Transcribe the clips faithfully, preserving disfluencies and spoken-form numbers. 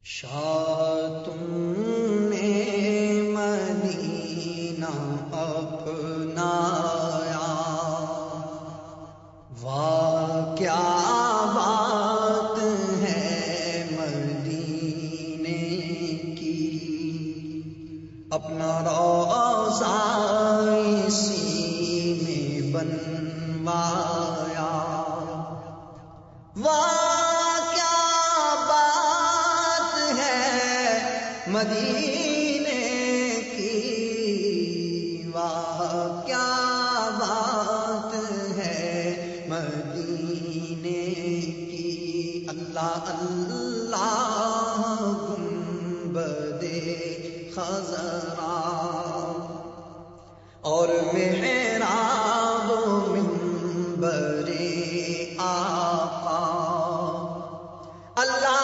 شاہ تم نے مدینہ اپنایا، واہ کیا بات ہے مدینے کی، اپنا روضہ اسی میں بنوایا، واہ مدینے کی، واہ کیا بات ہے مدینے کی، اللہ اللہ گنبد خضرا اور محراب و منبر آقا، اللہ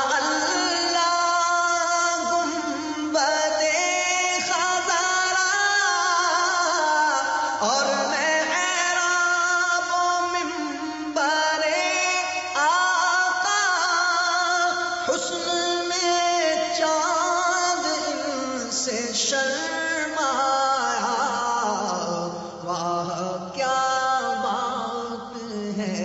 شرمایا، واہ کیا بات ہے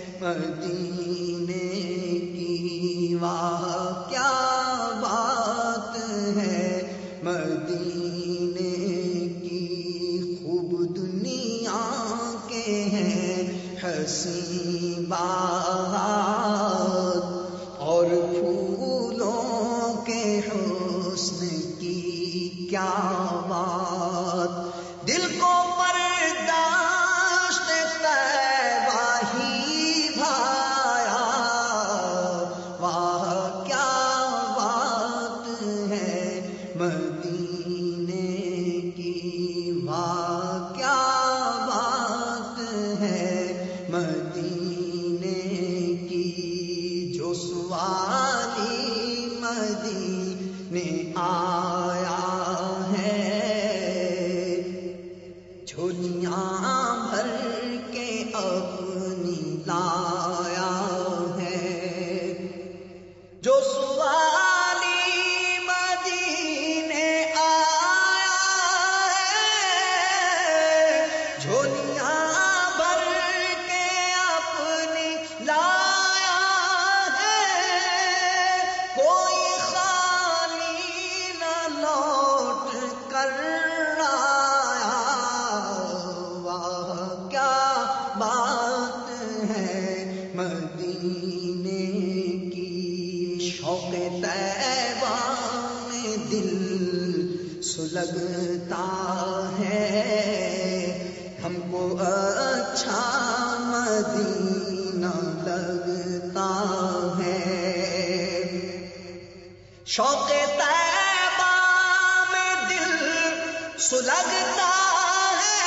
مدینے کی، واہ کیا بات ہے مدینے کی، خوب دنیا کے ہیں حسین باغات اور پھولوں کے حسن کی کیا بات، دل کو برداشت طیبہ ہی بھایا، واہ کیا بات ہے مدینے کی، واہ کیا بات ہے مدینے کی، جو سوالی مدینے آیا جھولیاں بھر کے اپنی لایا ہے، جو سوالی مدینے آیا ہے، جھولیاں بھر کے اپنی لایا ہے، کوئی خالی نہ لوٹ کر مدینے کی، شوق طیبہ میں دل سلگتا ہے، ہم کو اچھا مدینہ لگتا ہے، شوق طیبہ میں دل سلگتا ہے،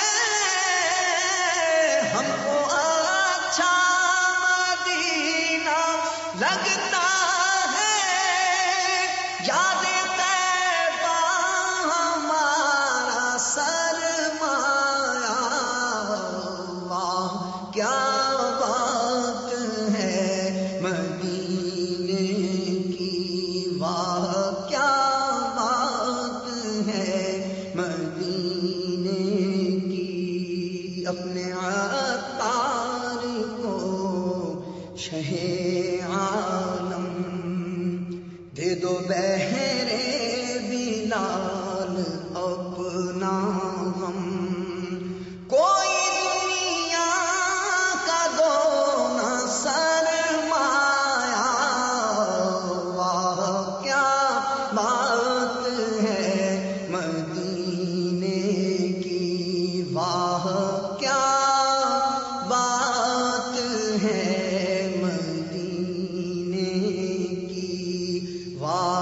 ہم کو اچھا لگتا ہے، یاد طیبہ ہمارا سرمایہ، واہ کیا بات ہے مدینے کی، واہ کیا بات ہے مدینے کی، اپنے عطار کو شہ عالم دے دو بہرے بلال اپنا غم، کوئی دنیا کا دو نہ سرمایا، واہ کیا بات ہے مدینے کی، واہ کیا بات ہے مدینے کی، واہ